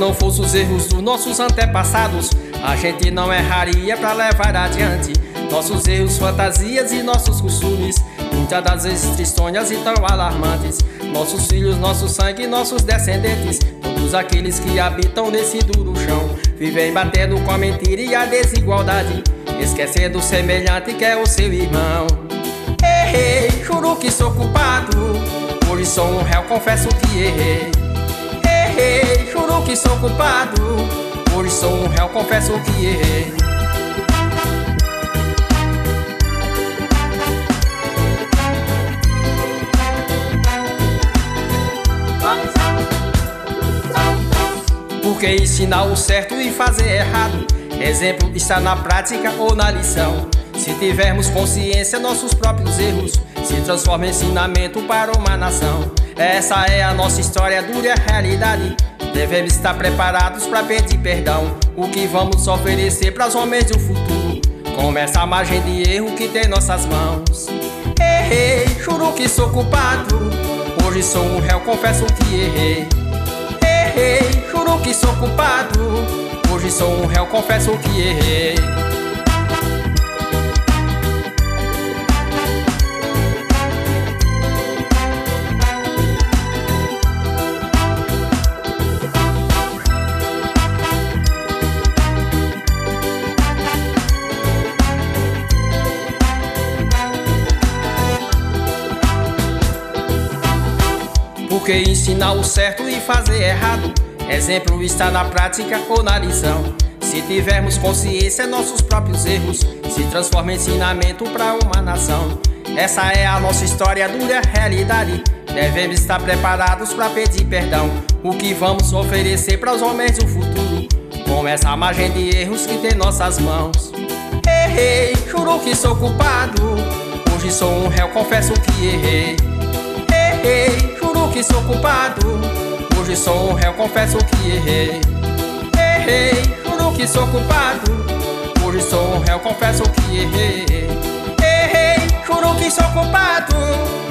não fossem os erros dos nossos antepassados, a gente não erraria pra levar adiante nossos erros, fantasias e nossos costumes, muitas das vezes tristonhas e tão alarmantes. Nossos filhos, nosso sangue, nossos descendentes, todos aqueles que habitam nesse duro chão, vivem batendo com a mentira e a desigualdade, esquecendo o semelhante que é o seu irmão. Errei, juro que sou culpado, hoje sou um réu, confesso que errei. Errei, juro que sou culpado, hoje sou um réu, confesso que errei. Porque ensinar o certo e fazer errado, exemplo está na prática ou na lição. Se tivermos consciência, nossos próprios erros se transformam em ensinamento para uma nação. Essa é a nossa história, dura realidade. Devemos estar preparados para pedir perdão. O que vamos oferecer para os homens do futuro, com essa margem de erro que tem em nossas mãos. Errei, juro que sou culpado, hoje sou um réu, confesso que errei. Errei, juro que sou culpado, hoje sou um réu, confesso que errei. Porque ensinar o certo e fazer errado, exemplo está na prática ou na lição. Se tivermos consciência, nossos próprios erros se transformam em ensinamento para uma nação. Essa é a nossa história, dura realidade. Devemos estar preparados para pedir perdão. O que vamos oferecer para os homens do futuro, com essa margem de erros que tem em nossas mãos. Errei, juro que sou culpado, hoje sou um réu, confesso que errei. Errei, juro que sou culpado, hoje sou um réu, confesso que errei. Errei, juro que sou culpado, hoje sou um réu, confesso que errei. Errei, juro que sou culpado,